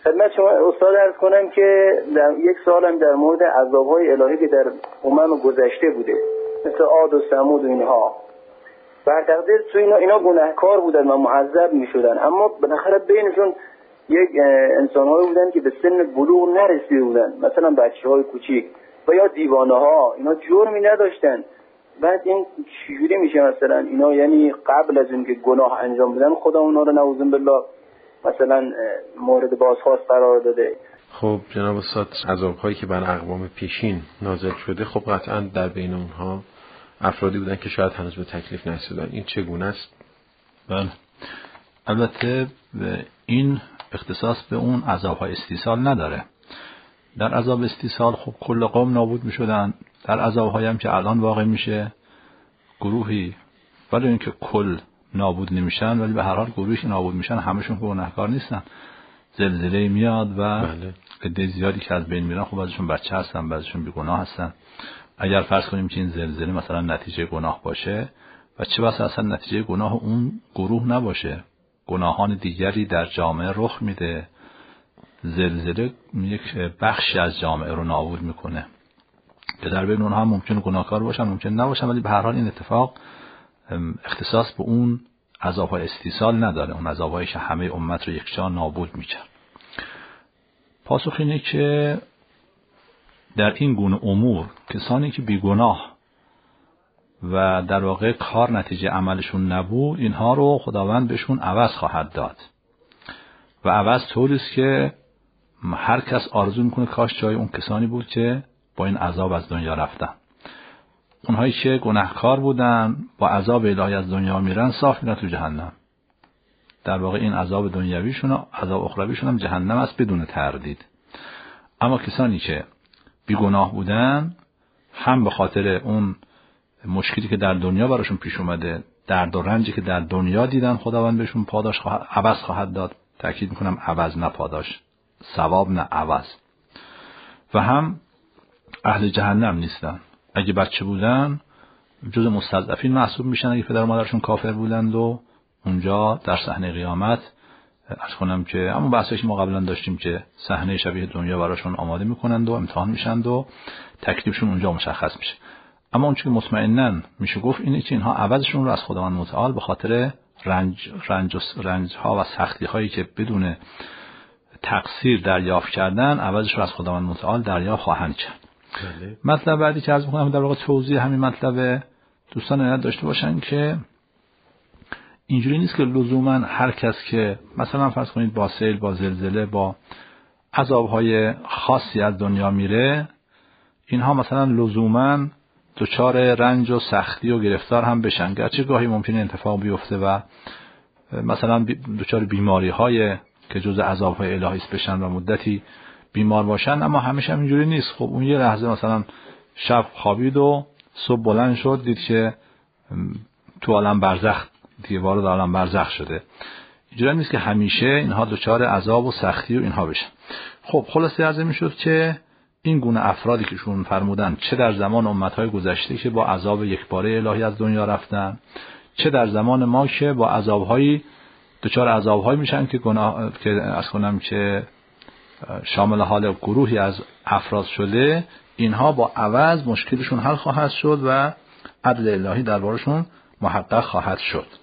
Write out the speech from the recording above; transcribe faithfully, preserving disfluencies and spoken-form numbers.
خدمت شما استاد عرض کنم که در یک سالم در مورد عذاب‌های الهی که در امم گذشته بوده، مثل عاد و ثمود و اینها، بر تقدیر تو اینا اینا گناهکار بودن و معذب میشدن، اما بالاخره بینشون یک انسان‌هایی بودن که به سن بلوغ نرسیده بودن، مثلا بچه‌های کوچیک و یا دیوانه‌ها، اینا جرمی نداشتن. بعد این چجوری میشه مثلا اینا، یعنی قبل از اینکه گناه انجام بدن خدا اونا رو نعوذ بالله مثلا مورد بازخواست قرار داده؟ خب جناب استاد، عذاب‌هایی که بر اقوام پیشین نازل شده خب قطعاً در بین اونها افرادی بودن که شاید هنوز به تکلیف نرسیدن. این چگونه است؟ بله، البته این اختصاص به اون عذاب‌های استیصال نداره. در عذاب استیصال خب کل قوم نابود می‌شدن. در عذاب‌هایی هم که الان واقع میشه گروهی، ولی اینکه کل نابود نمیشن، ولی به هر حال گروهی که نابود میشن همشون گناهکار نیستن. زلزله میاد و بله. عده زیادی که از بین میرن خب بعضیشون بچه هستن، بعضیشون بیگناه هستن. اگر فرض کنیم که این زلزله مثلا نتیجه گناه باشه و چه بسا اصلا نتیجه گناه اون گروه نباشه، گناهان دیگری در جامعه رخ میده، زلزله یک بخشی از جامعه رو نابود میکنه که در بین اونها هم ممکنه گناهکار باشن، ممکن نباشن، ولی به هر حال این اتفاق اختصاص به اون عذاب‌های استیصال نداره، اون عذاب‌هایی که همه امت رو یکجا نابود میکنه. پاسخ اینه که در این گونه امور کسانی که بیگناه و در واقع کار نتیجه عملشون نبود، اینها رو خداوند بهشون عوض خواهد داد و عوض طوریست که هر کس آرزو میکنه کاش جای اون کسانی بود که با این عذاب از دنیا رفتن. اونهایی که گناهکار بودن با عذاب الهی از دنیا میرن، صاف میرن تو جهنم. در واقع این عذاب دنیویشون و عذاب اخرویشون هم جهنم است بدون تردید. اما کسانی که بیگناه بودن، هم به خاطر اون مشکلی که در دنیا براشون پیش اومده، درد و رنجی که در دنیا دیدن، خداوند بهشون پاداش خواهد، عوض خواهد داد. تأکید میکنم عوض نه پاداش، ثواب نه عوض. و هم اهل جهنم نیستن. اگه بچه بودن جز مستضعفین محسوب میشن اگه پدر و مادرشون کافر بودند و اونجا در صحنه قیامت عرض کنم که همون بحثی که ما قبلا داشتیم که صحنه شبیه دنیا براشون آماده میکنند و امتحان میشند و تکلیفشون اونجا مشخص میشه. اما اون چیزی که مطمئناً میشه گفت اینه که اینها عوضشون رو از خداوند متعال به خاطر رنج رنج رنج ها و سختی هایی که بدون تقصیر دریافت کردن، عوضش رو از خداوند متعال دریافت خواهند کرد. بله. مطلب بعدی که عرض می‌کنم در واقع توضیح همین مطلب، دوستان عنایت داشته باشن که اینجوری نیست که لزوما هر کس که مثلا فرض کنید با سیل، با زلزله، با عذاب‌های خاصی از دنیا میره، اینها مثلا لزوما دچار رنج و سختی و گرفتار هم بشن، گرچه گاهی ممکنه اتفاق بیفته و مثلا دچار بیماری‌های که جزء عذاب‌های الهی است بشن و مدتی بیمار باشن، اما همیشه هم اینجوری نیست. خب اون یه لحظه مثلا شب خوابید و صبح بلند شد دید که تو عالم برزخ، دیگه وارد عالم برزخ شده. اینجوری نیست که همیشه اینها دچار عذاب و سختی و اینها بشن. خب خلاصه عرض می‌شد که این گونه افرادی که شون فرمودن، چه در زمان امت‌های گذشته که با عذاب یکباره الهی از دنیا رفتن، چه در زمان ما که با عذاب‌هایی دچار عذاب‌هایی میشن که گناه که از کنم که شامل حال گروهی از افراد شده، اینها با عوض مشکلشون حل خواهد شد و عدل الهی دربارشون محقق خواهد شد.